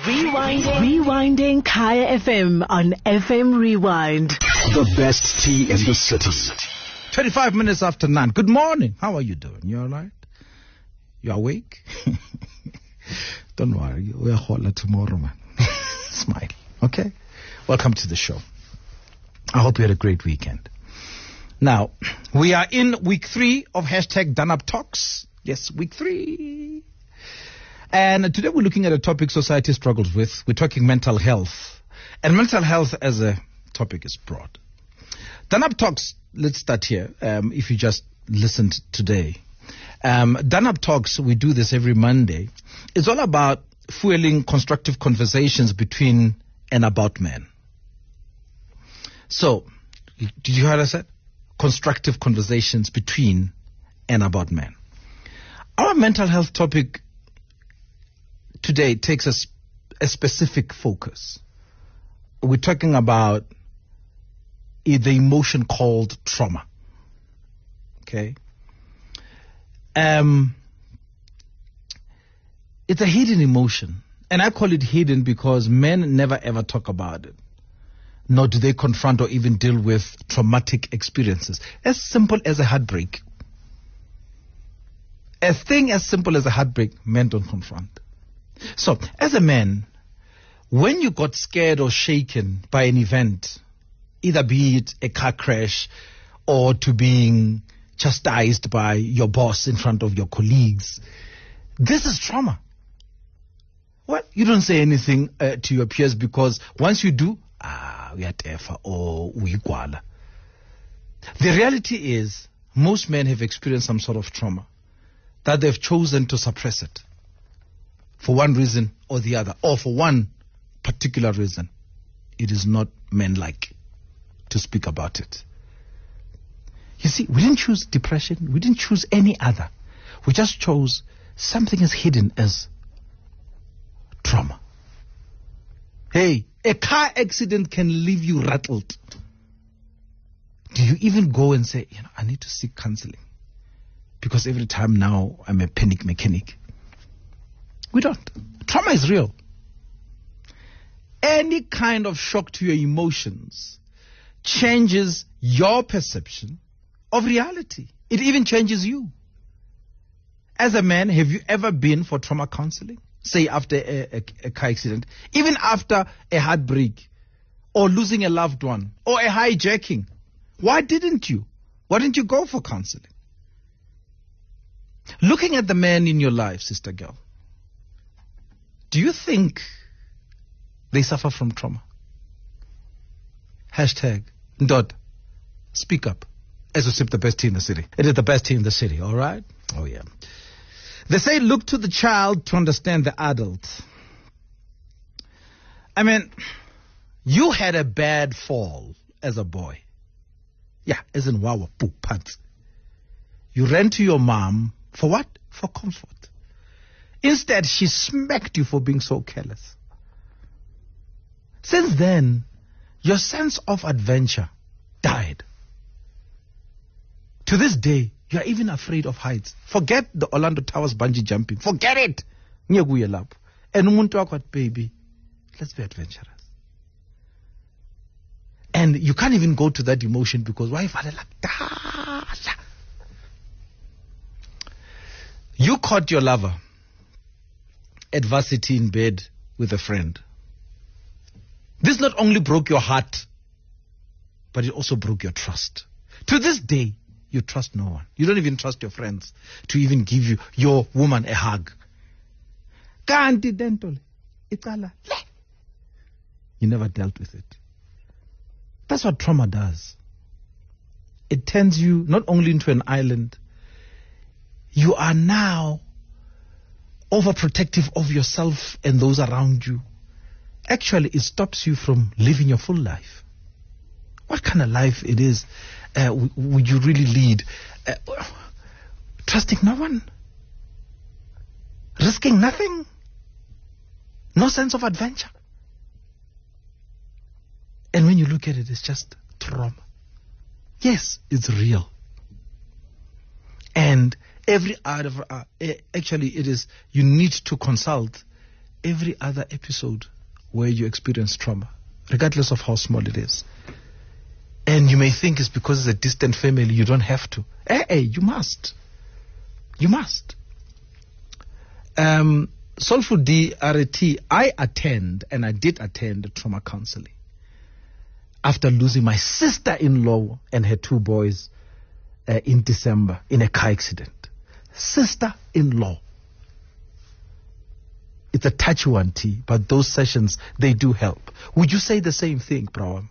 Rewinding Kaya FM on FM Rewind. The best tea in the city. 25 minutes after 9. Good morning. How are you doing? You all right? You awake? Don't worry. We're holler tomorrow, man. Smile. Okay? Welcome to the show. I hope you had a great weekend. Now, we are in week 3 of hashtag Done Up Talks. Yes, week 3. And today we're looking at a topic society struggles with. We're talking mental health. And mental health as a topic is broad. Done Up Talks, let's start here. If you just listened today. Done Up Talks, we do this every Monday. It's all about fueling constructive conversations between and about men. So, did you hear what I said? Constructive conversations between and about men. Our mental health topic today takes a specific focus. We're talking about the emotion called trauma. Okay? It's a hidden emotion. And I call it hidden because men never ever talk about it. Nor do they confront or even deal with traumatic experiences. As simple as a heartbreak. A thing as simple as a heartbreak, men don't confront. So, as a man, when you got scared or shaken by an event, either be it a car crash or to being chastised by your boss in front of your colleagues, this is trauma. Well, you don't say anything to your peers because once you do, we are tefa or we kwala. The reality is, most men have experienced some sort of trauma that they've chosen to suppress it for one reason or the other, or for one particular reason. It is not men-like to speak about it. You see, we didn't choose depression. We didn't choose any other. We just chose something as hidden as trauma. Hey, a car accident can leave you rattled. Do you even go and say, I need to seek counseling? Because every time now I'm a panic mechanic. We don't. Trauma is real. Any kind of shock to your emotions changes your perception of reality. It even changes you. As a man, have you ever been for trauma counseling? Say after a car accident, even after a heartbreak, or losing a loved one, or a hijacking. Why didn't you? Why didn't you go for counseling? Looking at the men in your life, sister girl, do you think they suffer from trauma? Hashtag Ndod. Speak up. As we sip the best tea in the city. It is the best tea in the city, all right? Oh, yeah. They say look to the child to understand the adult. I mean, you had a bad fall as a boy. Yeah, as in wawa, poo, pants. You ran to your mom for what? For comfort. Instead, she smacked you for being so careless. Since then, your sense of adventure died. To this day, you are even afraid of heights. Forget the Orlando Towers bungee jumping. Forget it. And umuntu wakho, baby, let's be adventurous. And you can't even go to that emotion because why? You caught your lover at varsity in bed with a friend. This not only broke your heart, but it also broke your trust. To this day, you trust no one. You don't even trust your friends to even give you your woman a hug. You never dealt with it. That's what trauma does. It turns you not only into an island, you are now overprotective of yourself and those around you. Actually, it stops you from living your full life. What kind of life it is would you really lead? Trusting no one? Risking nothing? No sense of adventure? And when you look at it, it's just trauma. Yes, it's real. And every actually it is, you need to consult every other episode where you experience trauma, regardless of how small it is. And you may think it's because it's a distant family, you don't have to. You must. You must. Soulful DRT, I did attend trauma counseling after losing my sister-in-law and her 2 boys in December in a car accident. Sister-in-law. It's a touchy one, T, but those sessions, they do help. Would you say the same thing, Brawam?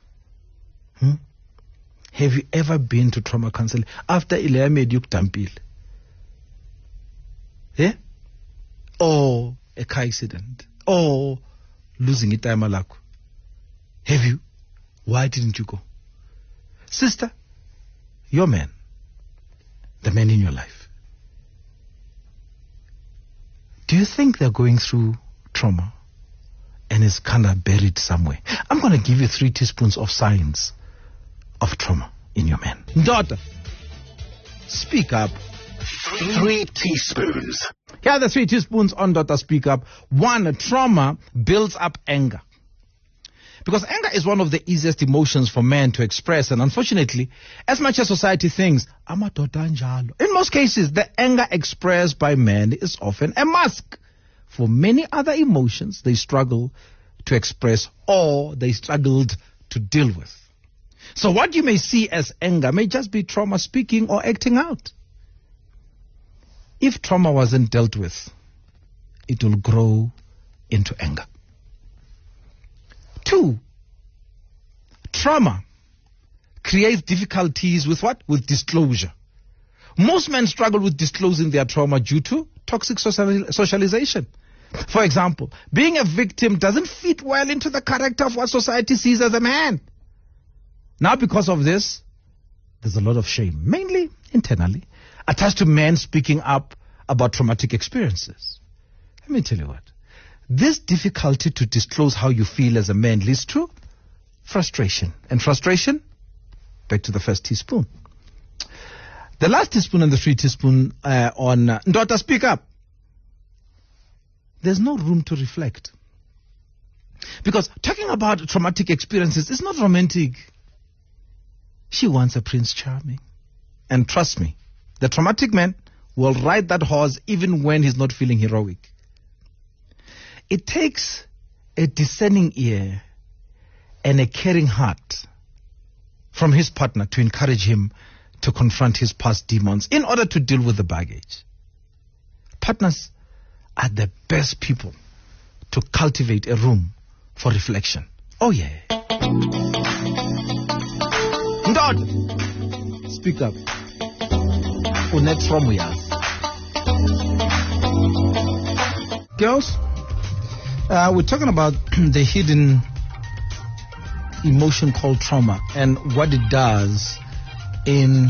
Have you ever been to trauma counseling after Ilea made you tampil? Yeah? Or a car accident? Or losing it time alako? Have you? Why didn't you go? Sister, your man, the man in your life, do you think they're going through trauma and is kind of buried somewhere? I'm going to give you 3 teaspoons of signs of trauma in your man. Daughter, speak up. 3 teaspoons. Here are the 3 teaspoons on Daughter Speak Up. 1, trauma builds up anger. Because anger is one of the easiest emotions for men to express, and unfortunately, as much as society thinks, amadoda njalo, in most cases, the anger expressed by men is often a mask for many other emotions they struggle to express or they struggled to deal with. So what you may see as anger may just be trauma speaking or acting out. If trauma wasn't dealt with, it will grow into anger. 2, trauma creates difficulties with what? With disclosure. Most men struggle with disclosing their trauma due to toxic socialization. For example, being a victim doesn't fit well into the character of what society sees as a man. Now, because of this, there's a lot of shame, mainly internally, attached to men speaking up about traumatic experiences. Let me tell you what. This difficulty to disclose how you feel as a man leads to frustration. And frustration, back to the first teaspoon. The last teaspoon and the 3 teaspoon on Daughter Speak Up. There's no room to reflect. Because talking about traumatic experiences is not romantic. She wants a Prince Charming. And trust me, the traumatic man will ride that horse even when he's not feeling heroic. It takes a discerning ear and a caring heart from his partner to encourage him to confront his past demons in order to deal with the baggage. Partners are the best people to cultivate a room for reflection. Oh yeah. Ndod, speak up. Unet from uyas. Girls, we're talking about the hidden emotion called trauma and what it does in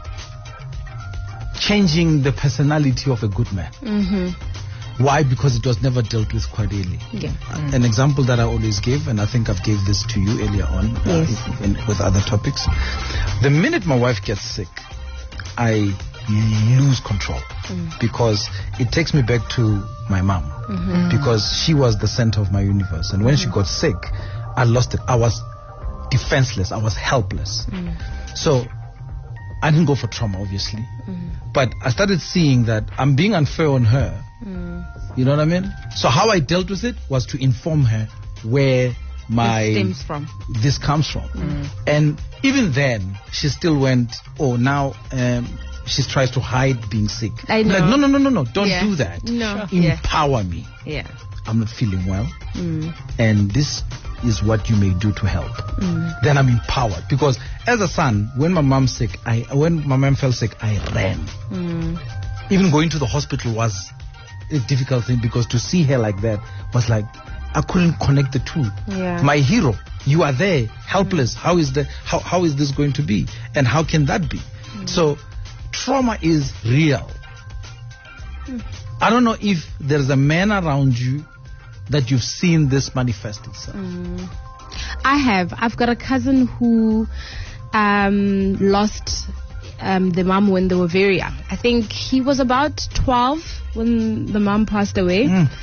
changing the personality of a good man. Mm-hmm. Why? Because it was never dealt with quite early. Yeah. An example that I always give, and I think I've gave this to you earlier on with other topics. The minute my wife gets sick, I lose control because it takes me back to my mom because she was the center of my universe. And when she got sick, I lost it. I was defenseless. I was helpless. So I didn't go for trauma, obviously. But I started seeing that I'm being unfair on her. You know what I mean? So how I dealt with it was to inform her where this comes from. And even then, she still went, now she tries to hide being sick. I know. Like, no. Don't do that. No. Empower me. Yeah. I'm not feeling well. And this is what you may do to help. Then I'm empowered. Because as a son, when my mom fell sick, I ran. Even going to the hospital was a difficult thing because to see her like that was like, I couldn't connect the two. Yeah. My hero, you are there, helpless. How is this going to be? And how can that be? So trauma is real. I don't know if there's a man around you that you've seen this manifest itself. I have. I've got a cousin who lost the mom when they were very young. I think he was about 12 when the mom passed away.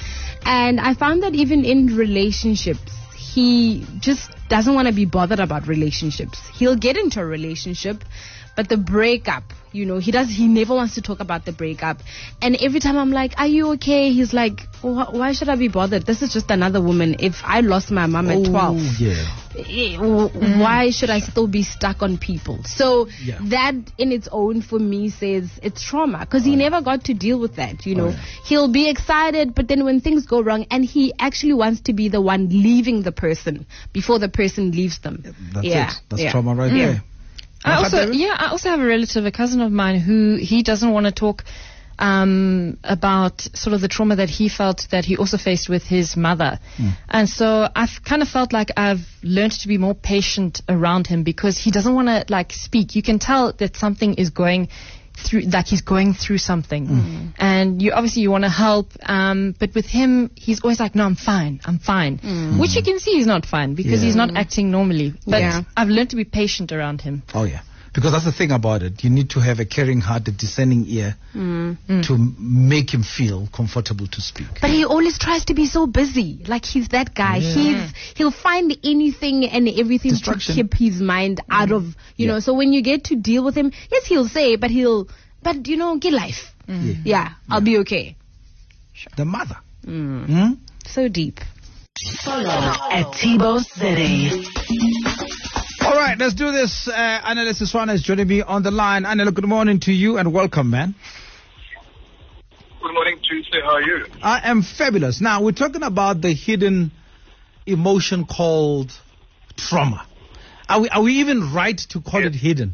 And I found that even in relationships, he just doesn't want to be bothered about relationships. He'll get into a relationship, but the breakup, he never wants to talk about the breakup. And every time I'm like, are you okay? He's like, why should I be bothered? This is just another woman. If I lost my mom at 12, why should I still be stuck on people? So that in its own for me says it's trauma, because he never got to deal with that. He'll be excited, but then when things go wrong, and he actually wants to be the one leaving the person before the person leaves them. That's trauma right there. I also have a relative, a cousin of mine, who he doesn't want to talk about sort of the trauma that he felt that he also faced with his mother. And so I've kind of felt like I've learned to be more patient around him, because he doesn't want to speak. You can tell that something is going through, like he's going through something, and you want to help, but with him he's always like, no, I'm fine, which you can see he's not fine, because he's not acting normally, but I've learned to be patient around him. Because that's the thing about it. You need to have a caring heart, a discerning ear to make him feel comfortable to speak. But he always tries to be so busy. Like, he's that guy. He'll find anything and everything to keep his mind out of, So when you get to deal with him, yes, he'll say, but get life. I'll be okay. The mother. So deep. Follow at Tebow City. All right, let's do this. Anele Siswana is joining me on the line. Anele, good morning to you and welcome, man. Good morning, Tuesday. How are you? I am fabulous. Now, we're talking about the hidden emotion called trauma. Are we even right to call it hidden?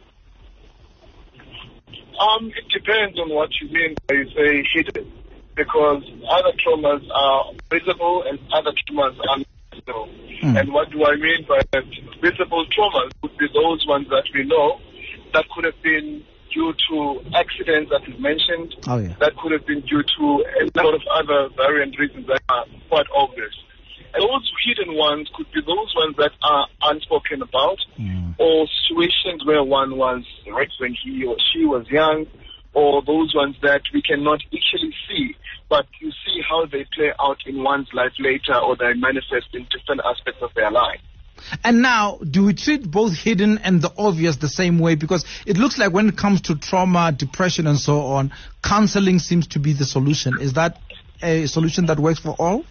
It depends on what you mean by you say hidden, because other traumas are visible and other traumas are not visible. And what do I mean by that? Visible traumas would be those ones that we know that could have been due to accidents that is mentioned. That could have been due to a lot of other variant reasons that are quite obvious. And those hidden ones could be those ones that are unspoken about, or situations where one was raped when he or she was young, or those ones that we cannot actually see, but you see how they play out in one's life later, or they manifest in different aspects of their life. And now, do we treat both hidden and the obvious the same way? Because it looks like when it comes to trauma, depression, and so on, counseling seems to be the solution. Is that a solution that works for all?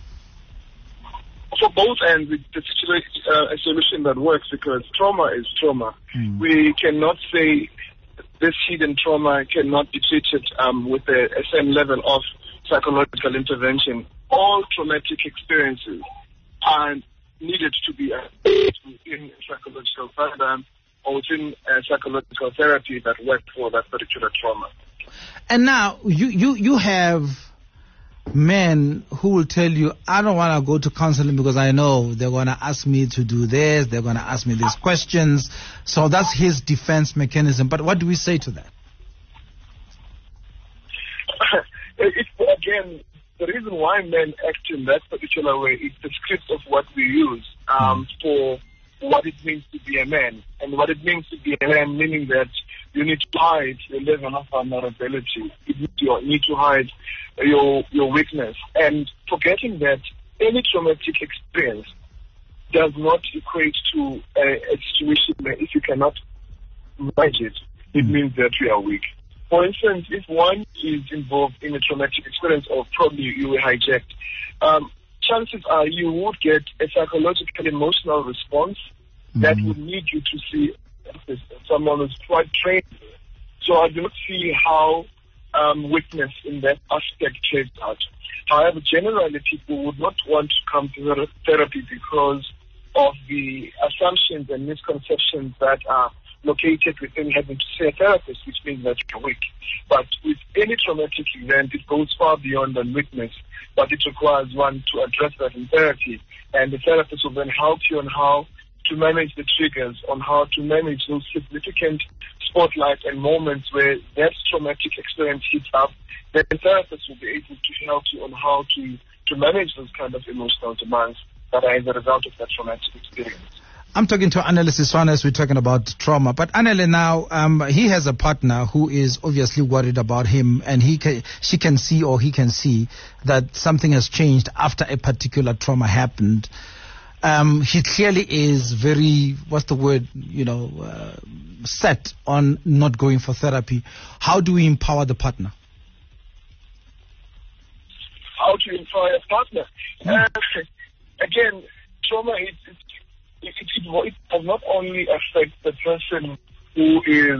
For both ends, it's a solution that works, because trauma is trauma. We cannot say this hidden trauma cannot be treated with a same level of psychological intervention. All traumatic experiences are needed to be in psychological paradigm or within psychological therapy that works for that particular trauma. And now you have men who will tell you, I don't want to go to counseling because I know they're going to ask me to do this, they're going to ask me these questions. So that's his defense mechanism. But what do we say to that? Again, the reason why men act in that particular way is the script of what we use for what it means to be a man. And what it means to be a man, meaning that you need to hide your level of vulnerability. You need to hide your weakness. And forgetting that any traumatic experience does not equate to a situation where if you cannot manage it, it means that you are weak. For instance, if one is involved in a traumatic experience or probably you were hijacked, chances are you would get a psychological emotional response that would need you to see someone who's quite trained. So I do not see how weakness in that aspect plays out. However, generally people would not want to come to therapy because of the assumptions and misconceptions that are located within having to see a therapist, which means that you're weak. But with any traumatic event, it goes far beyond than weakness, but it requires one to address that in therapy. And the therapist will then help you on how to manage the triggers, on how to manage those significant spotlights and moments where that traumatic experience hits up. Then the therapist will be able to help you on how to manage those kind of emotional demands that are as a result of that traumatic experience. I'm talking to Anele Siswana as we're talking about trauma. But Anele now, he has a partner who is obviously worried about him, and he can see that something has changed after a particular trauma happened. He clearly is very, set on not going for therapy. How do we empower the partner? How to empower a partner? Again, trauma, it does not only affect the person who is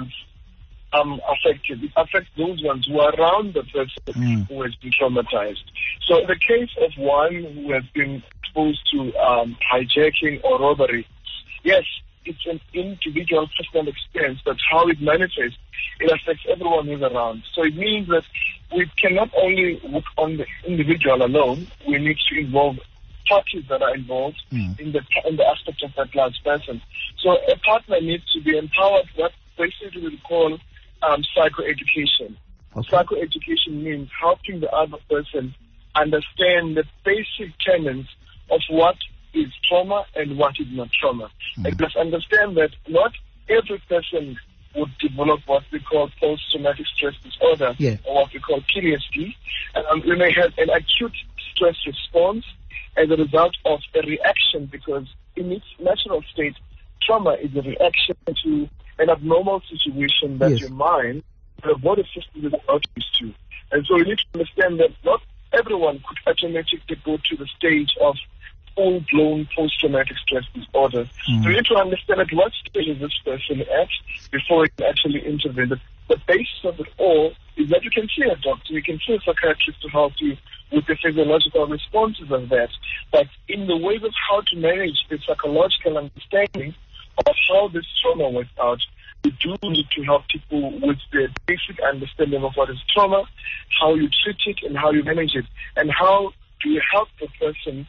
affected, it affects those ones who are around the person who has been traumatized. So in the case of one who has been exposed to hijacking or robbery, yes, it's an individual personal experience, but how it manifests, it affects everyone who's around. So it means that we cannot only work on the individual alone, we need to involve parties that are involved in the aspect of that large person. So a partner needs to be empowered, what basically we call psychoeducation. Okay. Psychoeducation means helping the other person understand the basic tenets of what is trauma and what is not trauma. And must understand that not every person would develop what we call post-traumatic stress disorder, or what we call PTSD. We may have an acute stress response as a result of a reaction, because in its natural state, trauma is a reaction to an abnormal situation that your mind, your body system is not used to. And so you need to understand that not everyone could automatically go to the stage of full-blown post-traumatic stress disorder. So you need to understand at what stage is this person at before you can actually intervene. The basis of it all is that you can see a doctor, you can see a psychiatrist to help you with the physiological responses of that. But in the ways of how to manage the psychological understanding of how this trauma works out, we do need to help people with the basic understanding of what is trauma, how you treat it and how you manage it, and how do you help the person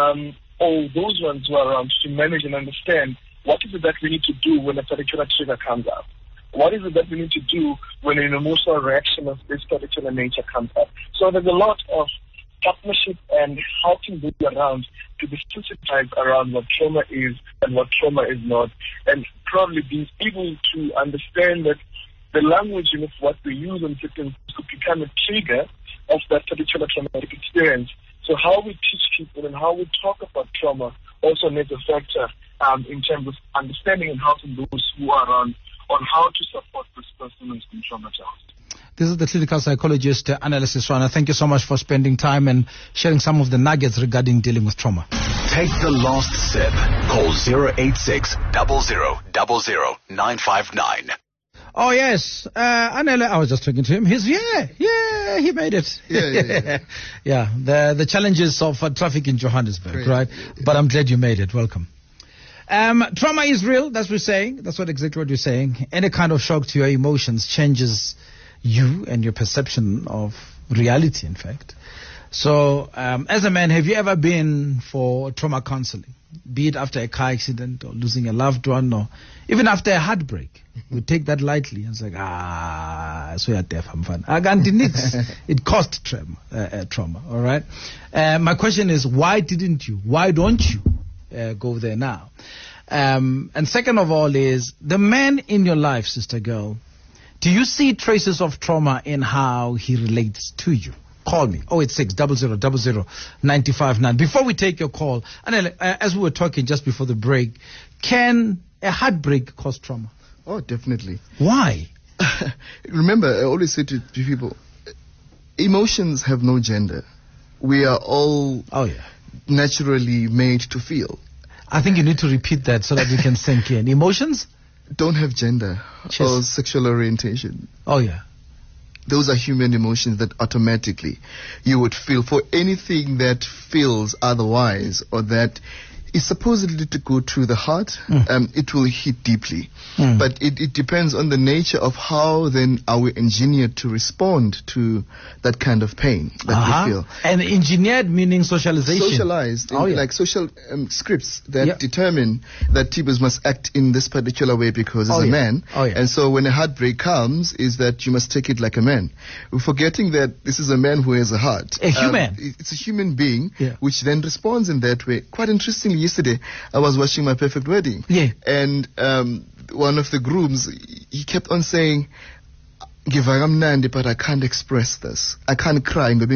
or those ones who are around to manage and understand what is it that we need to do when a particular trigger comes up. What is it that we need to do when an emotional reaction of this particular nature comes up? So there's a lot of partnership and helping those around to be sensitized around what trauma is and what trauma is not, and probably being able to understand that the language of what we use on victims could become a trigger of that particular traumatic experience. So how we teach people and how we talk about trauma also needs a factor in terms of understanding and helping those who are around on how to support this person who's been traumatized. This is the clinical psychologist, Anele Siswana. Thank you so much for spending time and sharing some of the nuggets regarding dealing with trauma. Take the last sip. Call 086 0000 959. Oh, yes. Anele, I was just talking to him. He made it. Yeah. The challenges of traffic in Johannesburg, right? But I'm glad you made it. Welcome. Trauma is real, that's what we're saying. That's exactly what you're saying. Any kind of shock to your emotions changes you and your perception of reality, in fact. So, as a man, have you ever been for trauma counseling? Be it after a car accident or losing a loved one or even after a heartbreak. We take that lightly. It's like, so you're deaf, I'm fine. It caused trauma, all right? My question is, why didn't you? Why don't you go there now? And second of all is, the man in your life, sister girl, do you see traces of trauma in how he relates to you? Call me, 086 0000 959. Before we take your call, Anele, as we were talking just before the break, can a heartbreak cause trauma? Oh, definitely. Why? Remember, I always say to people, emotions have no gender. We are all naturally made to feel. I think you need to repeat that so that we can sink in. Emotions don't have gender or sexual orientation. Oh, yeah. Those are human emotions that automatically you would feel. For anything that feels otherwise or that is supposedly to go through the heart, it will hit deeply. But it depends on the nature of how then are we engineered to respond to that kind of pain that we feel. And engineered meaning socialization. Socialized, like social scripts that determine that Tibus must act in this particular way because he's a man. And so when a heartbreak comes, is that you must take it like a man. We're forgetting that this is a man who has a heart. A human. It's a human being which then responds in that way. Quite interestingly, yesterday I was watching My Perfect Wedding. Yeah. And one of the grooms, he kept on saying, "Ngivakamnandi, but I can't express this. I can't cry." And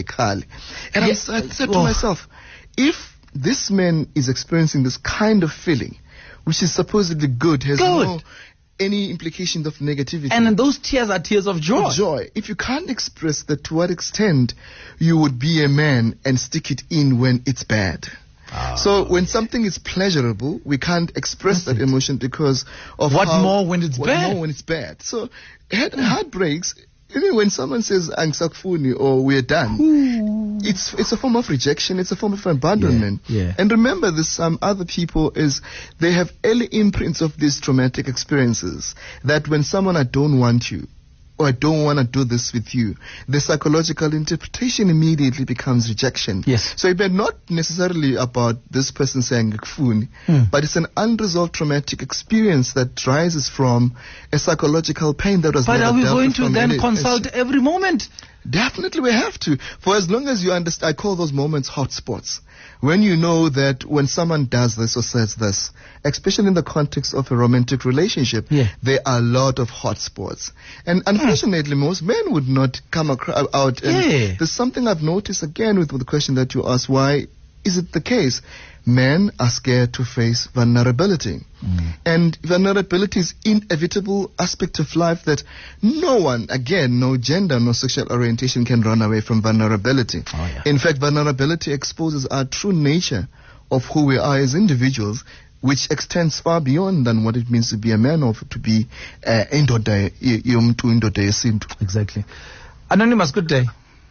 I said to myself, if this man is experiencing this kind of feeling, which is supposedly good, has no any implications of negativity. And those tears are tears of joy. If you can't express that, to what extent you would be a man and stick it in when it's bad? So when something is pleasurable, we can't express that emotion because of what more when it's bad. So heartbreaks, even when someone says "Angisakufuni" or "we're done," it's a form of rejection. It's a form of abandonment. Yeah. And remember, there's some other people they have early imprints of these traumatic experiences that when someone, "I don't want you," or "I don't want to do this with you," the psychological interpretation immediately becomes rejection. Yes. So it's not necessarily about this person saying "Ngikufuni," but it's an unresolved traumatic experience that rises from a psychological pain that was But never are we dealt going with to from then any- consult every moment? Definitely we have to. For as long as you understand, I call those moments hotspots. When you know that when someone does this or says this, especially in the context of a romantic relationship, there are a lot of hotspots. And unfortunately, most men would not come out. And there's something I've noticed again with the question that you asked, why is it the case? Men are scared to face vulnerability. And vulnerability is inevitable aspect of life that no one, again, no gender, no sexual orientation can run away from vulnerability. In fact, vulnerability exposes our true nature of who we are as individuals, which extends far beyond than what it means to be a man or to be indoda yesintu. Exactly. Anonymous, good day.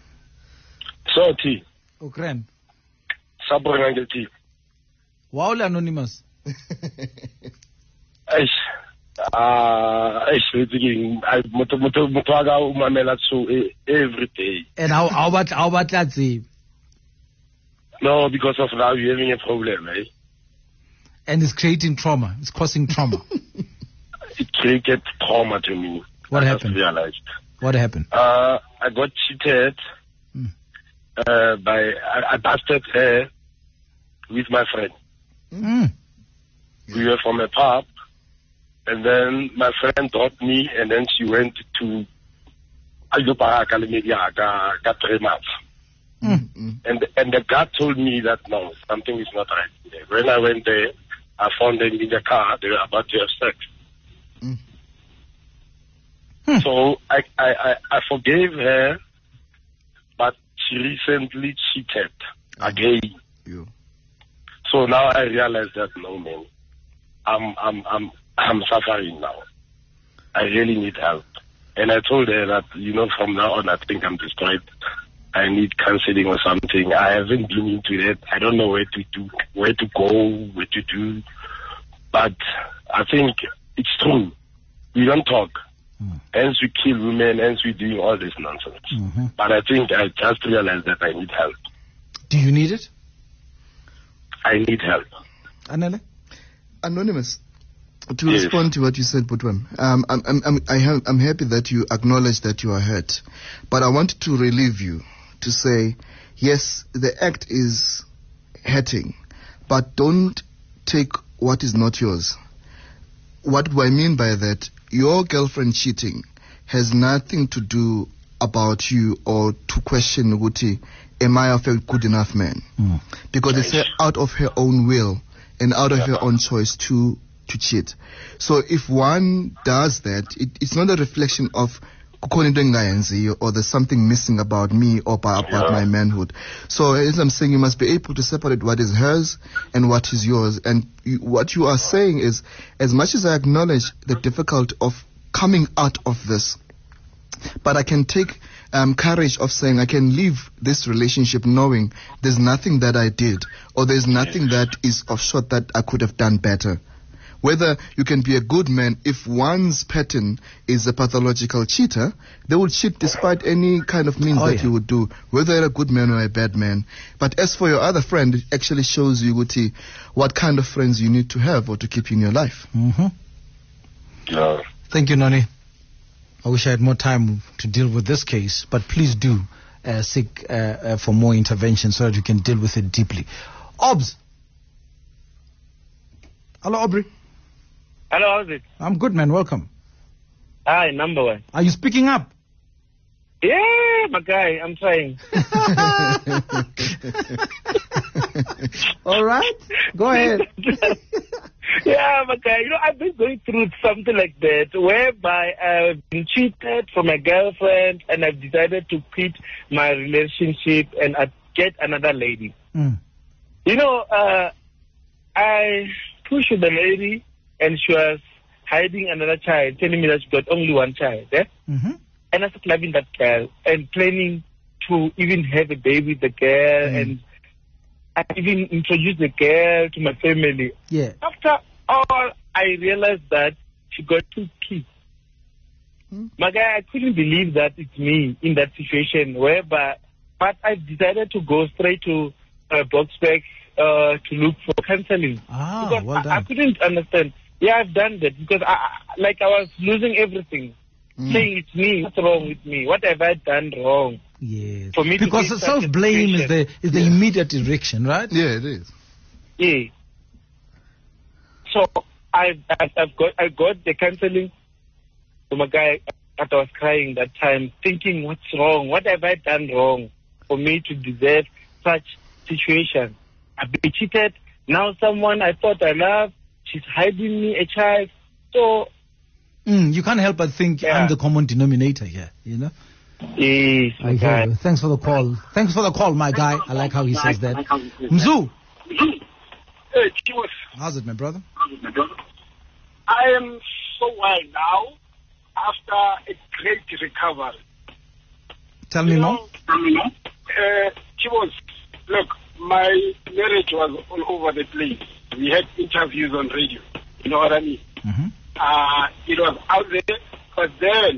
So, T. Ukren. Sabona T. Wow, Anonymous. Every day. And how about that? No, because of now you're having a problem, eh? And it's creating trauma. It's causing trauma. It created trauma to me. What I happened? Just realized. What happened? I got cheated I busted her with my friend. We were from a pub, and then my friend dropped me, and then she went to Aldoparaka Lemedia, got 3 months. And the guard told me that no, something is not right. When I went there, I found them in the car. They were about to have sex. So I forgave her, but she recently cheated again. So now I realize that no, man, I'm suffering now. I really need help. And I told her that, from now on I think I'm destroyed. I need counseling or something. I haven't been into that. I don't know where to go, what to do. But I think it's true. We don't talk. Hence we kill women, hence we doing all this nonsense. But I think I just realized that I need help. Do you need it? I need help. Anele? Anonymous, to respond to what you said, Butwan, I'm happy that you acknowledge that you are hurt. But I want to relieve you to say, yes, the act is hurting, but don't take what is not yours. What do I mean by that? Your girlfriend cheating has nothing to do about you or to question Guti, am I a good enough man? Because it's out of her own will and out of her own choice to cheat. So if one does that, it's not a reflection of or there's something missing about me or about my manhood. So as I'm saying, you must be able to separate what is hers and what is yours. And what you are saying is, as much as I acknowledge the difficulty of coming out of this, but I can take courage of saying I can leave this relationship knowing there's nothing that I did or there's nothing that is of short that I could have done better. Whether you can be a good man, if one's pattern is a pathological cheater, they will cheat despite any kind of means that you would do, whether you're a good man or a bad man. But as for your other friend, it actually shows you, Guti, what kind of friends you need to have or to keep in your life. Thank you, Noni. I wish I had more time to deal with this case, but please do seek for more intervention so that you can deal with it deeply. Obs. Hello, Aubrey. Hello, how's it? I'm good, man. Welcome. Hi, number one. Are you speaking up? Yeah, my guy, I'm trying. All right. Go ahead. Yeah, my guy, I've been going through something like that, whereby I've been cheated from my girlfriend, and I've decided to quit my relationship and get another lady. Mm. I pushed the lady, and she was hiding another child, telling me that she got only one child. Mm-hmm. And I started loving that girl and planning to even have a baby with the girl, and I even introduced the girl to my family. Yeah. After all, I realized that she got 2 kids. My guy, I couldn't believe that it's me in that situation, but I decided to go straight to Boksburg to look for counseling. Ah, well done. I couldn't understand. Yeah, I've done that because I was losing everything. Saying it's me, what's wrong with me? What have I done wrong? Yes. For me because to self-blame is the immediate erection, right? Yeah, it is. Yeah. So I got the counseling. So my guy, I was crying that time, thinking, what's wrong? What have I done wrong for me to deserve such situation? I've been cheated. Now someone I thought I loved, she's hiding me a child. So you can't help but think I'm the common denominator here, Yes, I hear you. Thanks for the call. Thanks for the call, my guy. I like how he says that. Mzu. Hey, Chiwos. How's it, my brother? I am so well now after a great recovery. Tell me more. Chiwos, look, my marriage was all over the place. We had interviews on radio. You know what I mean? Mm-hmm. It was out there, but then,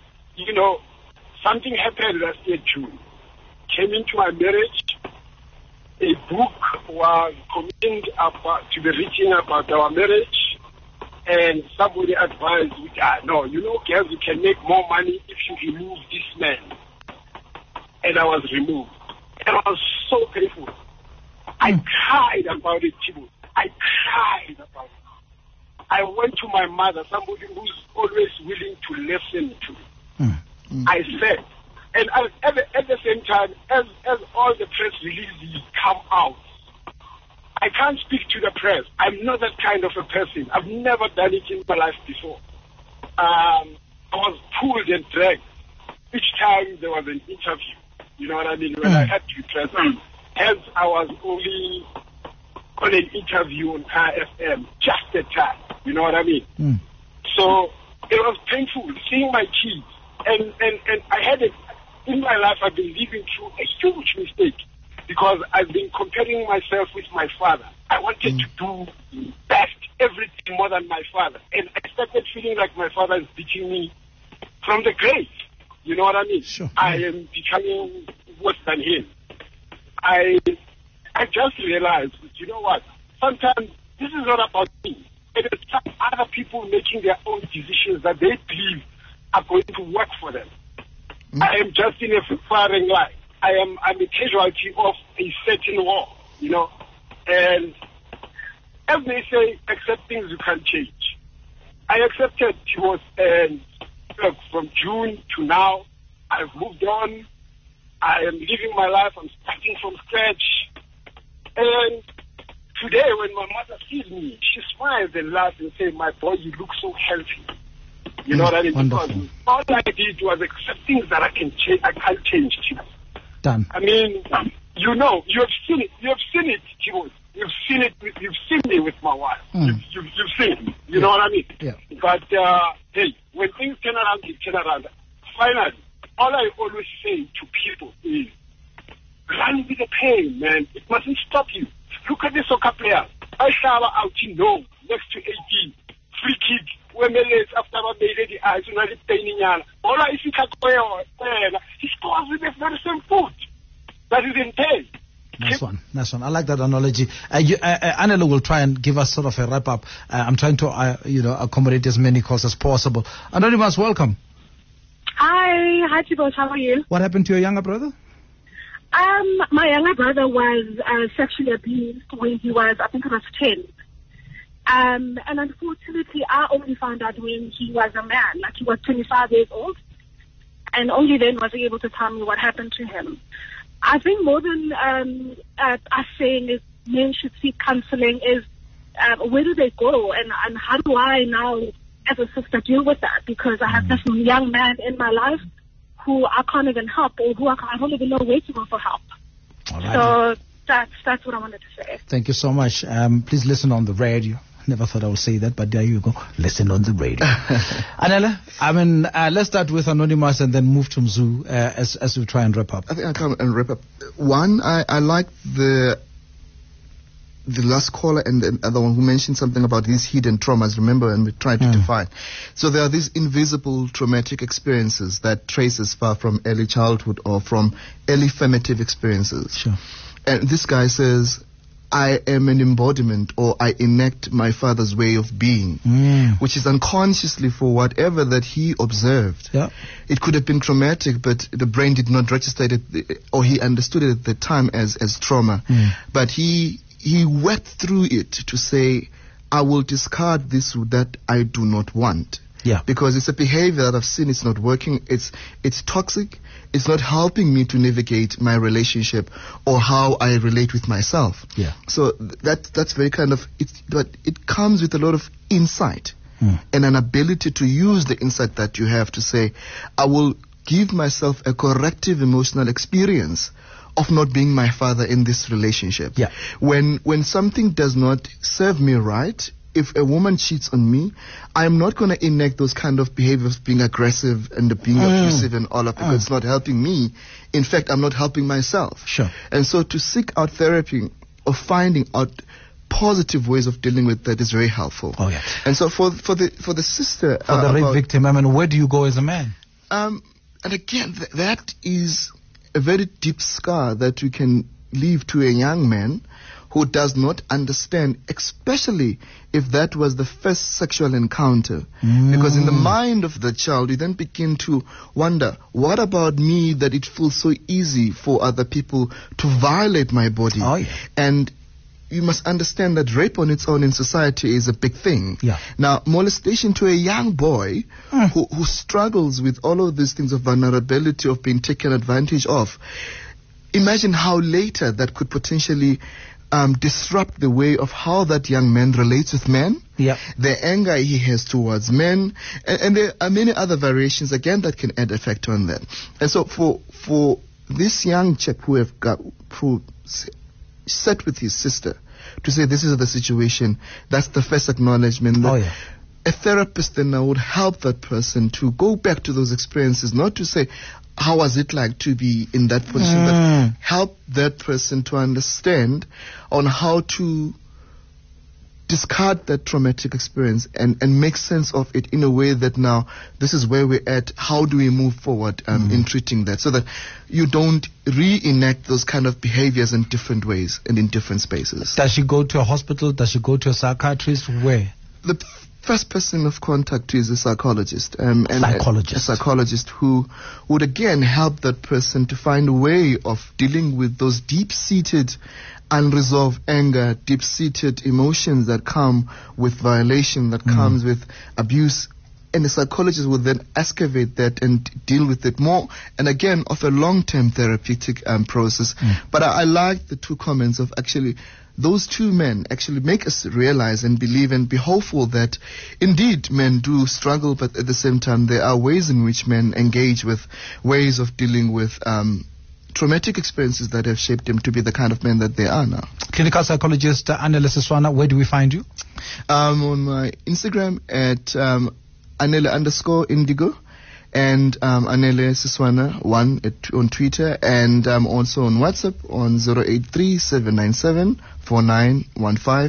something happened last year, June. Came into my marriage. A book was commissioned to be written about our marriage, and somebody advised, girls, you can make more money if you remove this man. And I was removed. And I was so painful. I cried about it, Chibu. I cried about it. I went to my mother, somebody who's always willing to listen to me. I said, and at the same time, as all the press releases come out, I can't speak to the press. I'm not that kind of a person. I've never done it in my life before. I was pulled and dragged each time there was an interview. You know what I mean? When I had to be present. Hence, I was only on an interview on KFM just that time. You know what I mean? So it was painful seeing my kids. And I had in my life, I've been living through a huge mistake because I've been comparing myself with my father. I wanted to do best, everything more than my father. And I started feeling like my father is beating me from the grave. You know what I mean? Sure. I am becoming worse than him. I just realized, you know what? Sometimes this is not about me. It is some other people making their own decisions that they believe are going to work for them. I am just in a firing line. I'm a casualty of a certain war, And as they say, accept things you can't change. I accepted Chiwos, and look, from June to now, I've moved on. I am living my life. I'm starting from scratch. And today, when my mother sees me, she smiles and laughs and says, "My boy, you look so healthy." You know what I mean? Wonderful. Because all I did was accept things that I can change. I can't change. Done. I mean, you have seen it. You have seen it, Chiwos. You've seen it. You've seen me with my wife. You've seen it. You know what I mean? Yeah. But hey, when things turn around, they turn around. Finally, all I always say to people is, run with the pain, man. It mustn't stop you. Look at the soccer players. I shower out in Rome, next to 18. Free kick. After the eyes, all I see he scores with the very same foot. That is in pain. Nice one. I like that analogy. Anelo will try and give us sort of a wrap up. I'm trying to, accommodate as many calls as possible. Anonymous, welcome. Hi, Chiwos. How are you? What happened to your younger brother? My younger brother was sexually abused when he was, I think it was 10. And unfortunately, I only found out when he was a man, like he was 25 years old. And only then was he able to tell me what happened to him. I think more than us saying is men should seek counseling is where do they go and how do I now as a sister deal with that? Because I have this young man in my life who I can't even help or who I don't even know where to go for help. All right. So that's what I wanted to say. Thank you so much. Please listen on the radio. Never thought I would say that, but there you go. Listen on the radio. Anela, let's start with Anonymous and then move to Mzu as we try and wrap up. I think I'll come and wrap up. One, I like the last caller and the other one who mentioned something about these hidden traumas, remember, and we tried to define. So there are these invisible traumatic experiences that trace as far from early childhood or from early formative experiences. Sure. And this guy says, I am an embodiment or I enact my father's way of being, which is unconsciously for whatever that he observed. Yeah. It could have been traumatic, but the brain did not register it, or he understood it at the time as trauma. But he went through it to say, I will discard this that I do not want. Yeah. Because it's a behavior that I've seen, it's not working, it's toxic, it's not helping me to navigate my relationship or how I relate with myself. Yeah. So that's very kind of, but it comes with a lot of insight and an ability to use the insight that you have to say, I will give myself a corrective emotional experience of not being my father in this relationship. Yeah. When something does not serve me right, if a woman cheats on me, I'm not going to enact those kind of behaviors, being aggressive and being abusive and all of because it's not helping me. In fact, I'm not helping myself. Sure. And so to seek out therapy or finding out positive ways of dealing with that is very helpful. Oh yeah. And so for the sister, for the rape victim, where do you go as a man? And again, that is a very deep scar that you can leave to a young man who does not understand, especially if that was the first sexual encounter. Because in the mind of the child, you then begin to wonder, what about me that it feels so easy for other people to violate my body? Oh, yeah. And you must understand that rape on its own in society is a big thing. Yeah. Now, molestation to a young boy who struggles with all of these things of vulnerability, of being taken advantage of, imagine how later that could potentially disrupt the way of how that young man relates with men, the anger he has towards men, and there are many other variations, again, that can add effect on that. And so for this young chap who sat with his sister to say this is the situation, that's the first acknowledgement that a therapist then would help that person to go back to those experiences, not to say, how was it like to be in that position, but help that person to understand on how to discard that traumatic experience and make sense of it in a way that now this is where we're at, how do we move forward in treating that so that you don't reenact those kind of behaviors in different ways and in different spaces. Does she go to a hospital? Does she go to a psychiatrist? Where? The first person of contact is a psychologist. And psychologist. A psychologist who would again help that person to find a way of dealing with those deep-seated unresolved anger, deep-seated emotions that come with violation, that comes with abuse. And the psychologist will then excavate that and deal with it more, and again, of a long-term therapeutic process. But I like the two comments of actually those two men actually make us realize and believe and be hopeful that indeed men do struggle, but at the same time there are ways in which men engage with ways of dealing with traumatic experiences that have shaped them to be the kind of men that they are now. Clinical psychologist Anele Siswana, where do we find you? On my Instagram at Anele_indigo and Anele Siswana 1 on Twitter, and also on WhatsApp on 083-797-4915,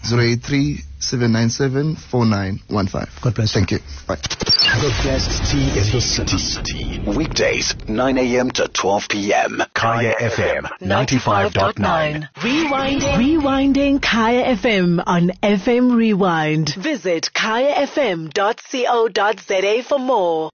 083-797-4915. God bless you. Thank you. Bye. The best tea in the city. Weekdays, 9 a.m. to 12 p.m. Kaya FM 95.9. Rewinding Kaya FM on FM Rewind. Visit kayafm.co.za for more.